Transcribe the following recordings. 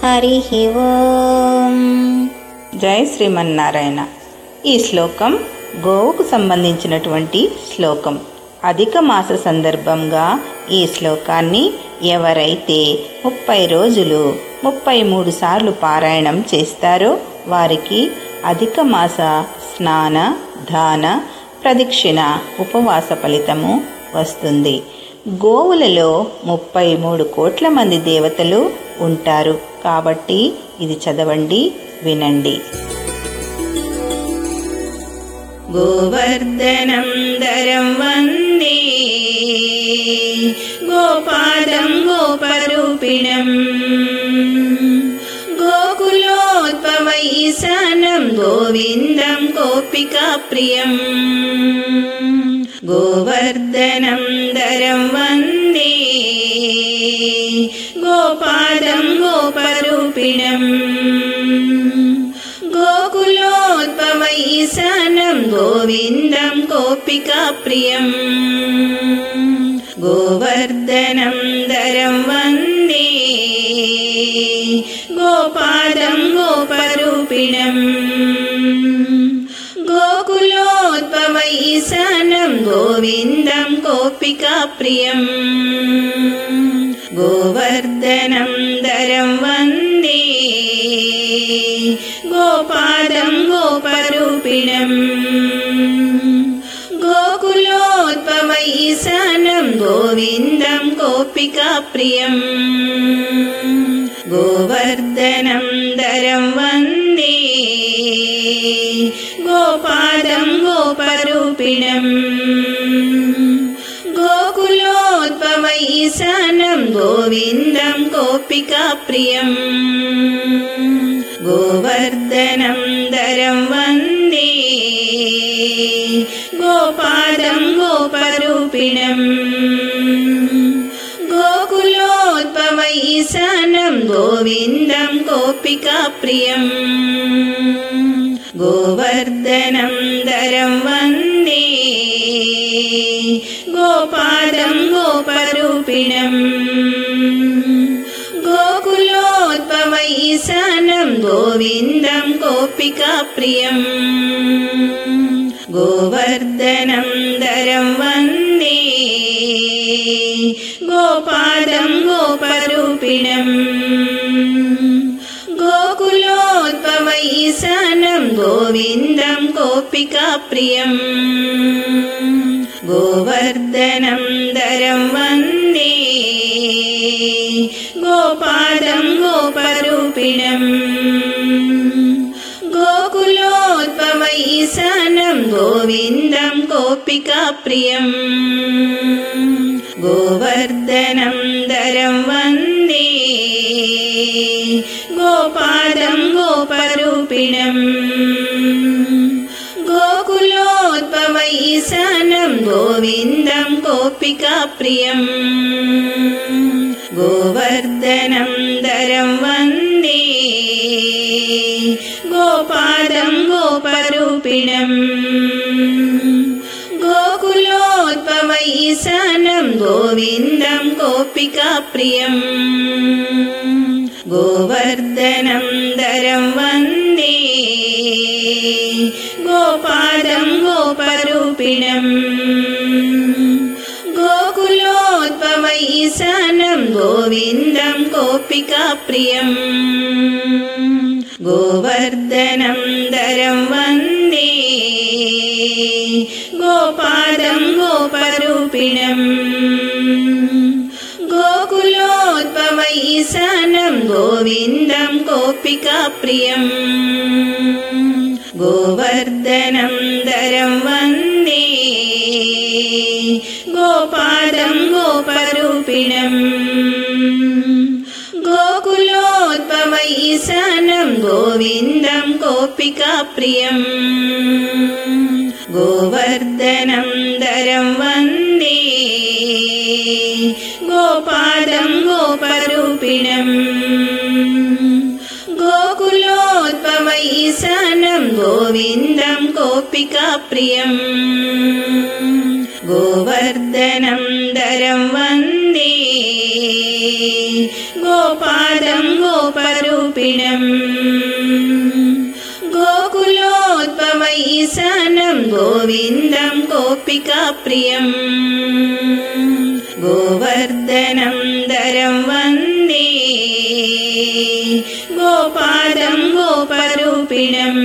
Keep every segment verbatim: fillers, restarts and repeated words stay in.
హరి ఓం. జై శ్రీమన్నారాయణ. ఈ శ్లోకం గోవుకు సంబంధించినటువంటి శ్లోకం. అధిక మాస సందర్భంగా ఈ శ్లోకాన్ని ఎవరైతే ముప్పై రోజులు ముప్పై మూడు సార్లు పారాయణం చేస్తారో వారికి అధిక మాస స్నాన దాన ప్రదక్షిణ ఉపవాస ఫలితము వస్తుంది. గోవులలో ముప్పై మూడు కోట్ల మంది దేవతలు ఉంటారు కాబట్టి ఇది చదవండి, వినండి. గోవర్ధనం దరం వందే గోపాదం గోపరూపిణం గోకులోద్భవైసానం గోవిందం గోపికా ప్రియం. గోవర్ధనం దరం వందే గోపాదం గోపరూపిణం గోకులోద్భవైసానం గోవిందం గోపికా ప్రియం. గోవర్ధనం దరం వందే గోపాదం గోపరూపిణం గోకులోద్భవైసానం గోవిందం గోపికా ప్రియం. గోవర్ధనం దరం వందే గోపాదం గోపరూపిణం గోకులోద్భవైసానం గోవిందం గోపికా ప్రియం. గోవర్ధనం దరం వందే గోపాదం గోపరూపిణం గోకులోద్భవైసానం గోవిందం గోపికా ప్రియం. గోవర్ధనం దరం వందే గోపాదం గోపరూపిణం గోకులోద్భవైసానం గోవిందం గోపికా ప్రియం. గోవర్ధనం దరం వందే గోపాదం గోపరూపిణం గోకులోద్భవైసానం గోవిందం గోపికా ప్రియం. గోవర్ధనం దరం వందే గోపాదం గోపరూపిణం గోకులోద్భవైసానం గోవిందం గోపికా ప్రియం. గోవర్ధనం దరం వందే గోపాదం గోపరూపిణం గోకులోద్భవైసానం గోవిందం గోపికా ప్రియం. గోవర్ధనం దరం వందే గోపాదం గోపరూపిణం గోకులోద్భవైసానం గోవిందం గోపికా ప్రియం. గోవర్ధనం దరం వందే గోపాదం గోపరూపిణం గోకులోద్భవైసానం గోవిందం గోపికా ప్రియం. గోవర్ధనం దరం వందే గోపాదం గోపరూపిణం గోకులోద్భవైసానం గోవిందం గోపికా ప్రియం. గోవర్ధనం దరం వందే గోపాదం గోపరూపిణం గోకులోద్భవైసానం గోవిందం గోపికా ప్రియం. గోవర్ధనం దరం వందే గోపాదం గోపరూపిణం గోకులోద్భవైసానం గోవిందం గోపికా ప్రియం. గోవర్ధనం దరం వందే గోపాదం గోపరూపిణం గోకులోద్భవైసానం గోవిందం గోపికా ప్రియం. गोवर्धनं दरं वन्दे गोपादं गोपरूपिणम् गोकुलोद्भवैसानं गोविन्दं गोपिकाप्रियम् गोवर्धनं दरं वन्दे गोपादं गोपरूपिणम्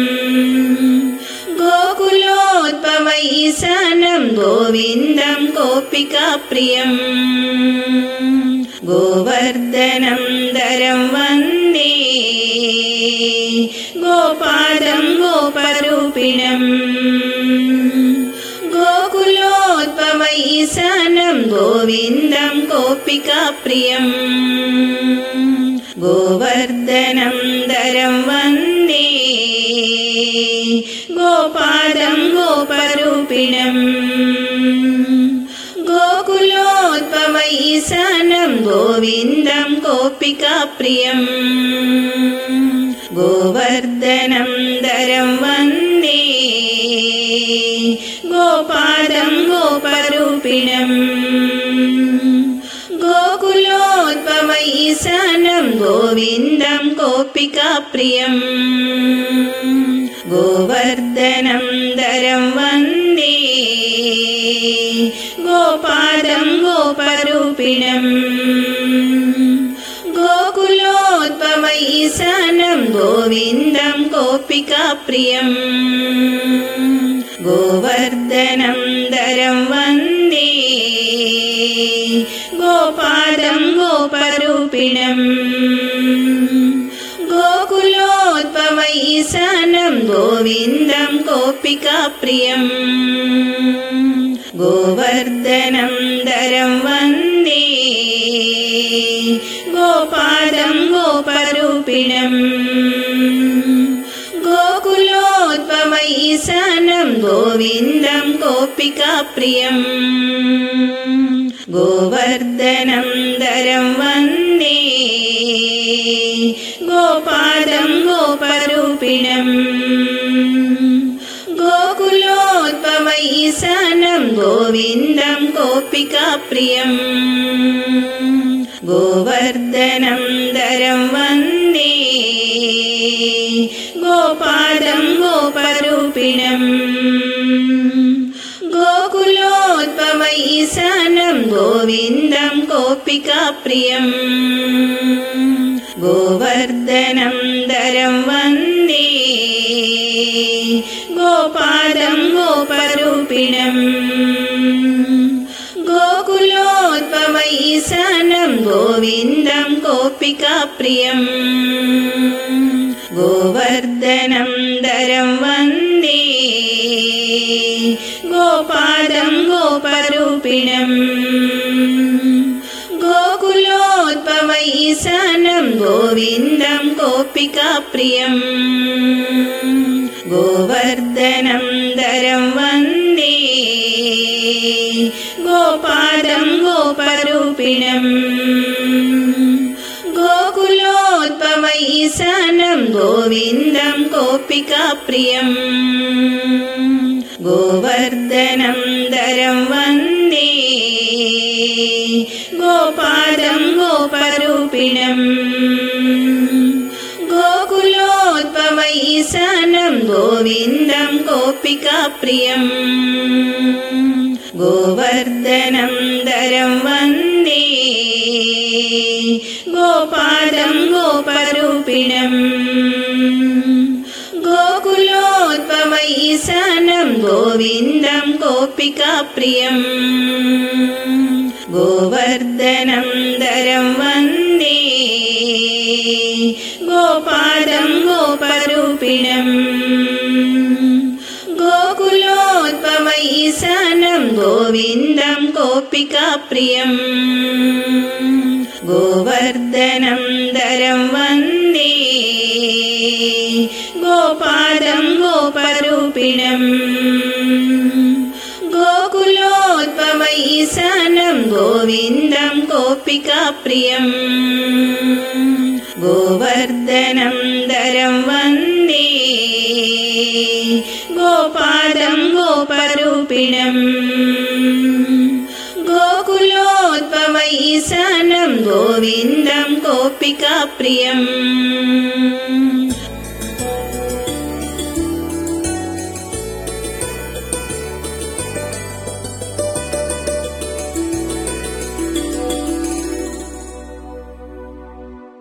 गोकुलोद्भवैसानं गोविन्दं गोपिकाप्रियम् गोवर्धनं दरं वन्दे गोपादं गोपरूपिणम् गोकुलोद्भवैसानं गोविन्दं गोपिकाप्रियम् गोवर्धनं दरं वन्दे गोपादं गोपरूपिणम् गोकुलोद्भवैसानं गोविन्दं गोपिकाप्रियम् गोवर्धनं दरं वन्दे गोपादं गोपरूपिणम् गोकुलोद्भवैसानं गोविन्दं गोपिकाप्रियम् गोवर्धनं दरं वन्दे गोपादं गोपरूपिणम् गोकुलोद्भवैसानं गोविन्दं गोपिकाप्रियम् गोवर्धनं दरं वन्दे गोपादं गोपरूपिणम् गोकुलोद्भवैसानं गोविन्दं गोपिकाप्रियम् गोवर्धनं दरं वन्दे गोपादं गोपरूपिणम् गोकुलोद्भवैसानं गोविन्दं गोपिकाप्रियम् गोवर्धनं दरं वन्दे गोपादं गोपरूपिणम् गोकुलोद्भवैसानं गोविन्दं गोपिकाप्रियम् गोवर्धनं दरं वन्दे गोपादं गोपरूपिणम् गोकुलोद्भवैसानं गोविन्दं गोपिकाप्रियम् गोवर्धनं दरं वन्दे गोपादं गोपरूपिणम् गोकुलोद्भवैसानं गोविन्दं गोपिकाप्रियम् गोवर्धनं दरं वन्दे गोपादं गोपरूपिणम् गोकुलोद्भवैसानं गोविन्दं गोपिकाप्रियम् गोवर्धनं दरं वन्दे गोपादं गोपरूपिणम् गोकुलोद्भवैसानं गोविन्दं गोपिकाप्रियम् गोवर्धनं दरं वन्दे गोपादं गोपरूपिणम् गोकुलोद्भवैसानं गोविन्दं गोपिकाप्रियम् गोवर्धनं दरं वन्दे गोपादं गोपरूपिणम् गोकुलोद्भवैसानं गोविन्दं गोपिकाप्रियम् गोवर्धनं दरं वन्दे गोपादं गोपरूपिणम् गोकुलोद्भवैसानं गोविन्दं गोपिकाप्रियम् गोवर्धनं दरं वन्दे गोपादं गोपरूपिणम् गोकुलोद्भवैसानं गोविन्दं गोपिकाप्रियम् गोवर्धनं दरं वन्दे गोपादं गो गोपरूपिणम् गोकुलोद्भव ईशानं गोविन्दं गोपिकाप्रियम्